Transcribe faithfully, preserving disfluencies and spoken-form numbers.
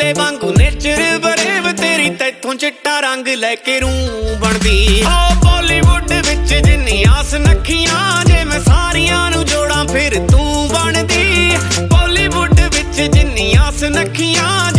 ਤਾਰੇ ਵਾਂਗੂ nature brave ਤੇਰੀ ਤੈਥੋਂ ਚਿੱਟਾ ਰੰਗ ਲੈ ਕੇ ਰੂਹ ਬਣਦੀ। ਓ ਬਾਲੀਵੁੱਡ ਵਿੱਚ ਜਿੰਨੀ ਆਸ ਨੱਖੀਆਂ ਜੇ ਮੈਂ ਸਾਰੀਆਂ ਨੂੰ ਜੋੜਾਂ ਫਿਰ ਤੂੰ ਬਣਦੀ। ਬਾਲੀਵੁੱਡ ਵਿੱਚ ਜਿੰਨੀ ਆਸ ਨੱਖੀਆਂ